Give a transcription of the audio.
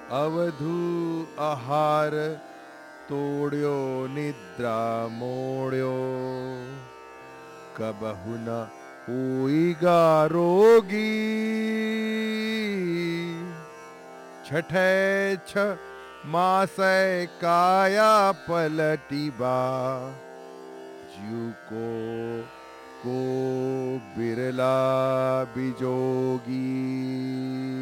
अवधू आहार तोड़्यो निद्रा मोड़्यो, कबहु न होइगा रोगी। छठे छ मासै काया पलटिबा, जीव को बिरला बिजोगी।